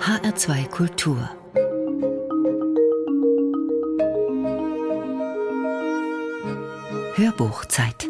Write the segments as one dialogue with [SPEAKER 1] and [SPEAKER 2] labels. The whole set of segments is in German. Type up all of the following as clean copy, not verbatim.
[SPEAKER 1] HR2 Kultur. Hörbuchzeit.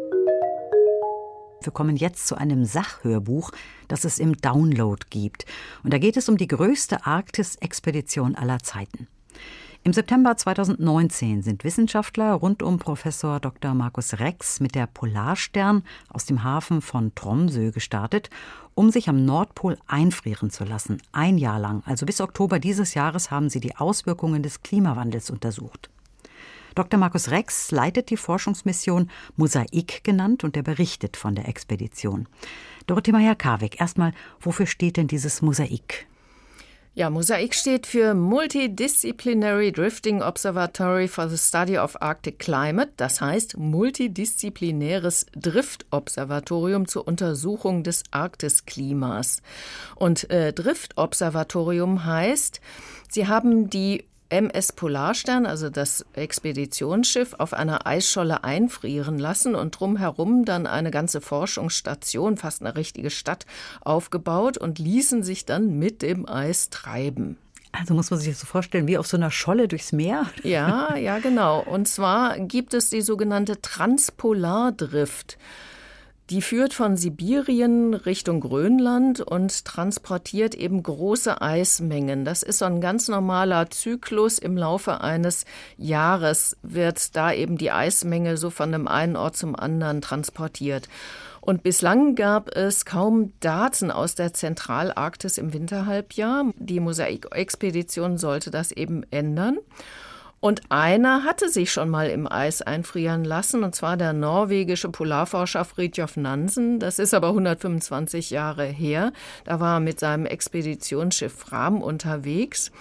[SPEAKER 2] Wir kommen jetzt zu einem Sachhörbuch, das es im Download gibt. Und da geht es um die größte Arktis-Expedition aller Zeiten. Im September 2019 sind Wissenschaftler rund um Professor Dr. Markus Rex mit der Polarstern aus dem Hafen von Tromsø gestartet, um sich am Nordpol einfrieren zu lassen. 1 Jahr lang, also bis Oktober dieses Jahres, haben sie die Auswirkungen des Klimawandels untersucht. Dr. Markus Rex leitet die Forschungsmission Mosaik genannt und er berichtet von der Expedition. Dorothee Meyer-Karweg, erstmal, wofür steht denn dieses Mosaik?
[SPEAKER 3] Ja, Mosaik steht für Multidisciplinary Drifting Observatory for the Study of Arctic Climate, das heißt multidisziplinäres Driftobservatorium zur Untersuchung des Arktisklimas. Und Driftobservatorium heißt, sie haben die MS Polarstern, also das Expeditionsschiff, auf einer Eisscholle einfrieren lassen und drumherum dann eine ganze Forschungsstation, fast eine richtige Stadt, aufgebaut und ließen sich dann mit dem Eis treiben.
[SPEAKER 2] Also muss man sich das so vorstellen, wie auf so einer Scholle durchs Meer?
[SPEAKER 3] Ja, genau. Und zwar gibt es die sogenannte Transpolardrift. Die führt von Sibirien Richtung Grönland und transportiert eben große Eismengen. Das ist so ein ganz normaler Zyklus. Im Laufe eines Jahres wird da eben die Eismenge so von dem einen Ort zum anderen transportiert. Und bislang gab es kaum Daten aus der Zentralarktis im Winterhalbjahr. Die Mosaik-Expedition sollte das eben ändern. Und einer hatte sich schon mal im Eis einfrieren lassen, und zwar der norwegische Polarforscher Fridtjof Nansen. Das ist aber 125 Jahre her. Da war er mit seinem Expeditionsschiff Fram unterwegs.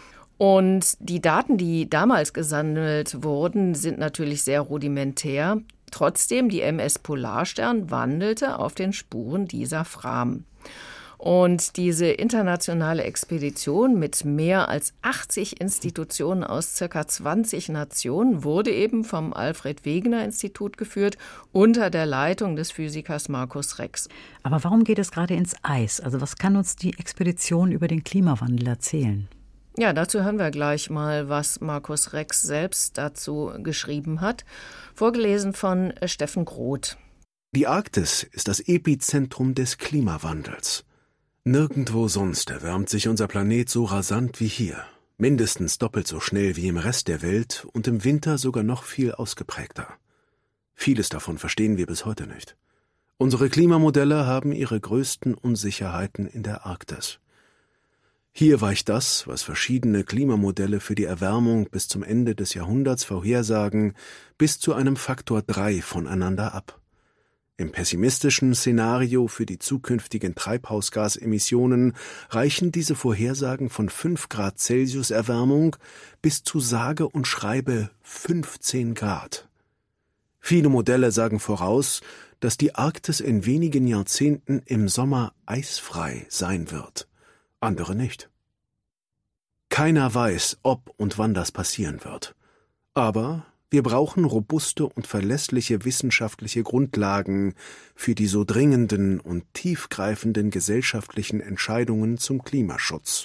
[SPEAKER 3] Und die Daten, die damals gesammelt wurden, sind natürlich sehr rudimentär. Trotzdem, die MS Polarstern wandelte auf den Spuren dieser Fram. Und diese internationale Expedition mit mehr als 80 Institutionen aus ca. 20 Nationen wurde eben vom Alfred-Wegener-Institut geführt, unter der Leitung des Physikers Markus Rex.
[SPEAKER 2] Aber warum geht es gerade ins Eis? Also was kann uns die Expedition über den Klimawandel erzählen?
[SPEAKER 3] Ja, dazu hören wir gleich mal, was Markus Rex selbst dazu geschrieben hat. Vorgelesen von Steffen Groth.
[SPEAKER 4] Die Arktis ist das Epizentrum des Klimawandels. Nirgendwo sonst erwärmt sich unser Planet so rasant wie hier. Mindestens doppelt so schnell wie im Rest der Welt und im Winter sogar noch viel ausgeprägter. Vieles davon verstehen wir bis heute nicht. Unsere Klimamodelle haben ihre größten Unsicherheiten in der Arktis. Hier weicht das, was verschiedene Klimamodelle für die Erwärmung bis zum Ende des Jahrhunderts vorhersagen, bis zu einem Faktor 3 voneinander ab. Im pessimistischen Szenario für die zukünftigen Treibhausgasemissionen reichen diese Vorhersagen von 5 Grad Celsius Erwärmung bis zu sage und schreibe 15 Grad. Viele Modelle sagen voraus, dass die Arktis in wenigen Jahrzehnten im Sommer eisfrei sein wird, andere nicht. Keiner weiß, ob und wann das passieren wird. Aber wir brauchen robuste und verlässliche wissenschaftliche Grundlagen für die so dringenden und tiefgreifenden gesellschaftlichen Entscheidungen zum Klimaschutz.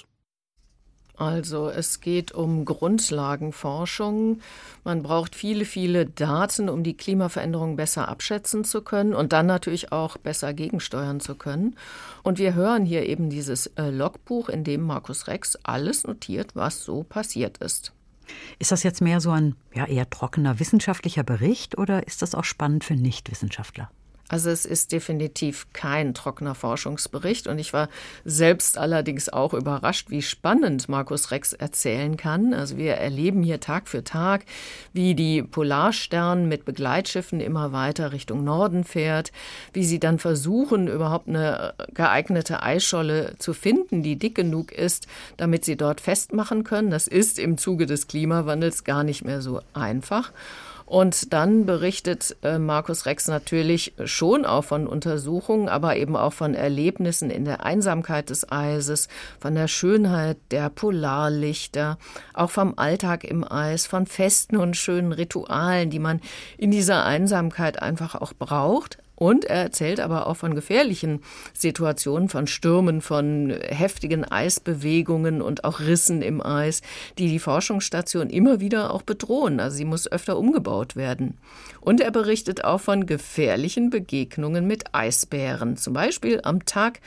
[SPEAKER 3] Also es geht um Grundlagenforschung. Man braucht viele Daten, um die Klimaveränderung besser abschätzen zu können und dann natürlich auch besser gegensteuern zu können. Und wir hören hier eben dieses Logbuch, in dem Markus Rex alles notiert, was so passiert ist.
[SPEAKER 2] Ist das jetzt mehr so ein eher trockener wissenschaftlicher Bericht oder ist das auch spannend für Nichtwissenschaftler?
[SPEAKER 3] Also es ist definitiv kein trockener Forschungsbericht und ich war selbst allerdings auch überrascht, wie spannend Markus Rex erzählen kann. Also wir erleben hier Tag für Tag, wie die Polarstern mit Begleitschiffen immer weiter Richtung Norden fährt, wie sie dann versuchen, überhaupt eine geeignete Eisscholle zu finden, die dick genug ist, damit sie dort festmachen können. Das ist im Zuge des Klimawandels gar nicht mehr so einfach. Und dann berichtet Markus Rex natürlich schon auch von Untersuchungen, aber eben auch von Erlebnissen in der Einsamkeit des Eises, von der Schönheit der Polarlichter, auch vom Alltag im Eis, von festen und schönen Ritualen, die man in dieser Einsamkeit einfach auch braucht. Und er erzählt aber auch von gefährlichen Situationen, von Stürmen, von heftigen Eisbewegungen und auch Rissen im Eis, die die Forschungsstation immer wieder auch bedrohen. Also sie muss öfter umgebaut werden. Und er berichtet auch von gefährlichen Begegnungen mit Eisbären. Zum Beispiel am Tag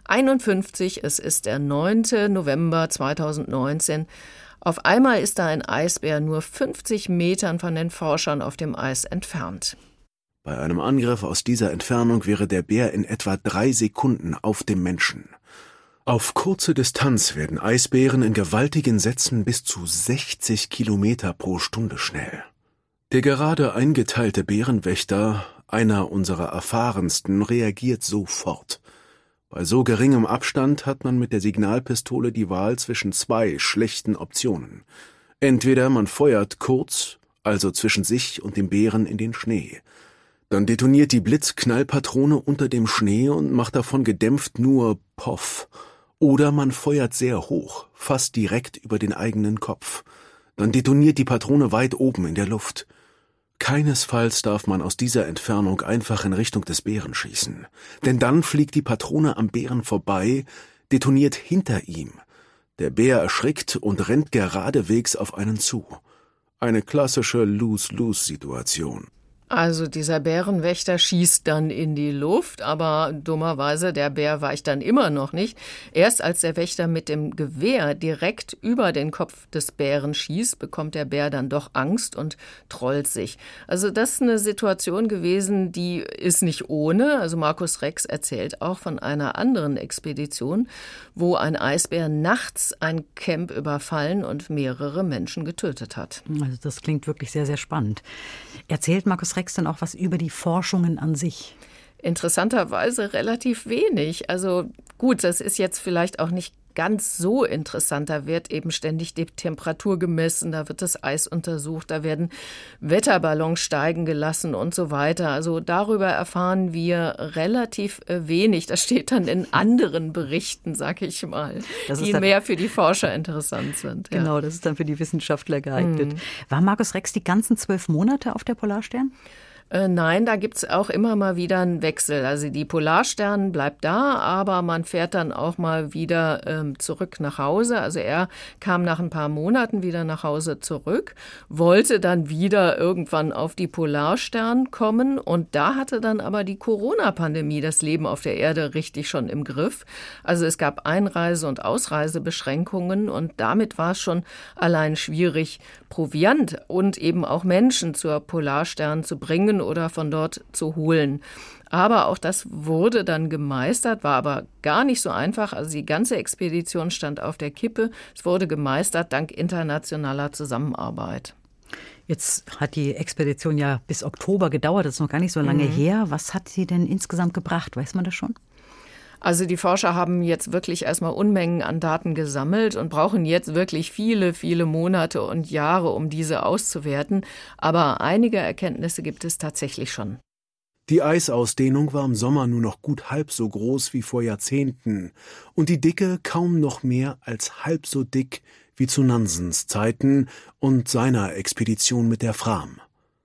[SPEAKER 3] 51, es ist der 9. November 2019. Auf einmal ist da ein Eisbär nur 50 Metern von den Forschern auf dem Eis entfernt.
[SPEAKER 4] Bei einem Angriff aus dieser Entfernung wäre der Bär in etwa 3 Sekunden auf dem Menschen. Auf kurze Distanz werden Eisbären in gewaltigen Sätzen bis zu 60 Kilometer pro Stunde schnell. Der gerade eingeteilte Bärenwächter, einer unserer erfahrensten, reagiert sofort. Bei so geringem Abstand hat man mit der Signalpistole die Wahl zwischen 2 schlechten Optionen. Entweder man feuert kurz, also zwischen sich und dem Bären in den Schnee. Dann detoniert die Blitzknallpatrone unter dem Schnee und macht davon gedämpft nur Poff. Oder man feuert sehr hoch, fast direkt über den eigenen Kopf. Dann detoniert die Patrone weit oben in der Luft. Keinesfalls darf man aus dieser Entfernung einfach in Richtung des Bären schießen. Denn dann fliegt die Patrone am Bären vorbei, detoniert hinter ihm. Der Bär erschrickt und rennt geradewegs auf einen zu. Eine klassische Lose-Lose-Situation.
[SPEAKER 3] Also dieser Bärenwächter schießt dann in die Luft, aber dummerweise der Bär weicht dann immer noch nicht. Erst als der Wächter mit dem Gewehr direkt über den Kopf des Bären schießt, bekommt der Bär dann doch Angst und trollt sich. Also das ist eine Situation gewesen, die ist nicht ohne. Also Markus Rex erzählt auch von einer anderen Expedition, wo ein Eisbär nachts ein Camp überfallen und mehrere Menschen getötet hat.
[SPEAKER 2] Also das klingt wirklich sehr, sehr spannend. Erzählt Markus Rex dann auch was über die Forschungen an sich?
[SPEAKER 3] Interessanterweise relativ wenig. Also gut, das ist jetzt vielleicht auch nicht ganz so interessant. Da wird eben ständig die Temperatur gemessen, da wird das Eis untersucht, da werden Wetterballons steigen gelassen und so weiter. Also darüber erfahren wir relativ wenig. Das steht dann in anderen Berichten, sag ich mal, die mehr für die Forscher interessant sind.
[SPEAKER 2] Genau, das ist dann für die Wissenschaftler geeignet. War Markus Rex die ganzen 12 Monate auf der Polarstern?
[SPEAKER 3] Nein, da gibt's auch immer mal wieder einen Wechsel. Also die Polarstern bleibt da, aber man fährt dann auch mal wieder zurück nach Hause. Also er kam nach ein paar Monaten wieder nach Hause zurück, wollte dann wieder irgendwann auf die Polarstern kommen und da hatte dann aber die Corona-Pandemie das Leben auf der Erde richtig schon im Griff. Also es gab Einreise- und Ausreisebeschränkungen und damit war es schon allein schwierig, Proviant und eben auch Menschen zur Polarstern zu bringen oder von dort zu holen. Aber auch das wurde dann gemeistert, war aber gar nicht so einfach. Also die ganze Expedition stand auf der Kippe. Es wurde gemeistert dank internationaler Zusammenarbeit.
[SPEAKER 2] Jetzt hat die Expedition ja bis Oktober gedauert, das ist noch gar nicht so lange her. Was hat sie denn insgesamt gebracht? Weiß man das schon?
[SPEAKER 3] Also die Forscher haben jetzt wirklich erstmal Unmengen an Daten gesammelt und brauchen jetzt wirklich viele, viele Monate und Jahre, um diese auszuwerten. Aber einige Erkenntnisse gibt es tatsächlich schon.
[SPEAKER 4] Die Eisausdehnung war im Sommer nur noch gut halb so groß wie vor Jahrzehnten und die Dicke kaum noch mehr als halb so dick wie zu Nansens Zeiten und seiner Expedition mit der Fram.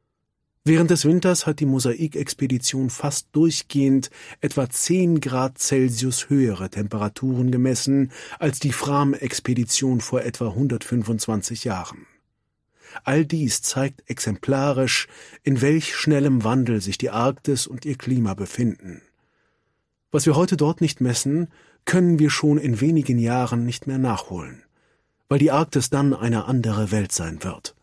[SPEAKER 4] Während des Winters hat die Mosaikexpedition fast durchgehend etwa 10 Grad Celsius höhere Temperaturen gemessen als die Fram-Expedition vor etwa 125 Jahren. All dies zeigt exemplarisch, in welch schnellem Wandel sich die Arktis und ihr Klima befinden. Was wir heute dort nicht messen, können wir schon in wenigen Jahren nicht mehr nachholen, weil die Arktis dann eine andere Welt sein wird.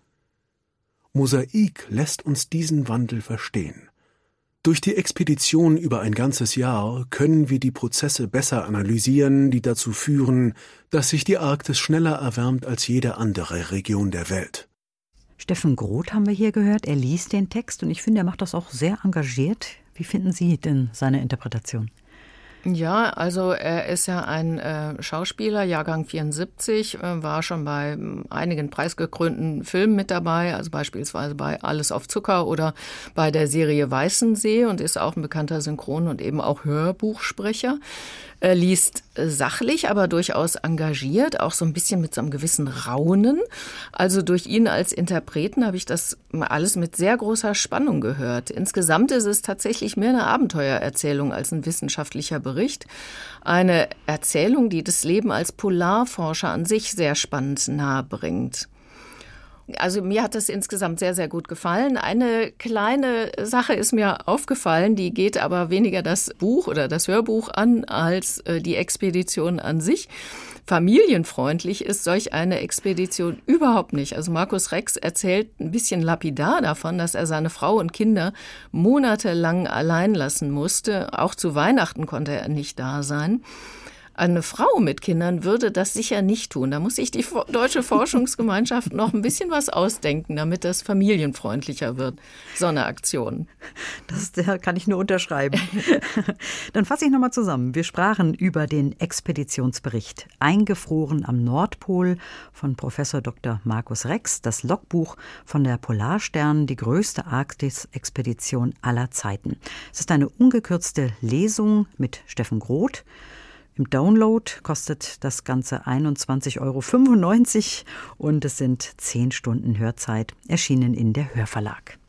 [SPEAKER 4] Mosaik lässt uns diesen Wandel verstehen. Durch die Expedition über ein ganzes Jahr können wir die Prozesse besser analysieren, die dazu führen, dass sich die Arktis schneller erwärmt als jede andere Region der Welt.
[SPEAKER 2] Steffen Groth haben wir hier gehört. Er liest den Text und ich finde, er macht das auch sehr engagiert. Wie finden Sie denn seine Interpretation?
[SPEAKER 3] Ja, also er ist ja ein Schauspieler, Jahrgang 74, war schon bei einigen preisgekrönten Filmen mit dabei, also beispielsweise bei Alles auf Zucker oder bei der Serie Weißensee und ist auch ein bekannter Synchron- und eben auch Hörbuchsprecher. Er liest sachlich, aber durchaus engagiert, auch so ein bisschen mit so einem gewissen Raunen. Also durch ihn als Interpreten habe ich das alles mit sehr großer Spannung gehört. Insgesamt ist es tatsächlich mehr eine Abenteuererzählung als ein wissenschaftlicher Bericht. Eine Erzählung, die das Leben als Polarforscher an sich sehr spannend nahebringt. Also mir hat das insgesamt sehr, sehr gut gefallen. Eine kleine Sache ist mir aufgefallen, die geht aber weniger das Buch oder das Hörbuch an als die Expedition an sich. Familienfreundlich ist solch eine Expedition überhaupt nicht. Also Markus Rex erzählt ein bisschen lapidar davon, dass er seine Frau und Kinder monatelang allein lassen musste. Auch zu Weihnachten konnte er nicht da sein. Eine Frau mit Kindern würde das sicher nicht tun. Da muss sich die Deutsche Forschungsgemeinschaft noch ein bisschen was ausdenken, damit das familienfreundlicher wird, so eine Aktion.
[SPEAKER 2] Das kann ich nur unterschreiben. Dann fasse ich nochmal zusammen. Wir sprachen über den Expeditionsbericht Eingefroren am Nordpol von Professor Dr. Markus Rex, das Logbuch von der Polarstern, die größte Arktis-Expedition aller Zeiten. Es ist eine ungekürzte Lesung mit Steffen Groth. Im Download kostet das Ganze 21,95 € und es sind 10 Stunden Hörzeit, erschienen in der Hörverlag.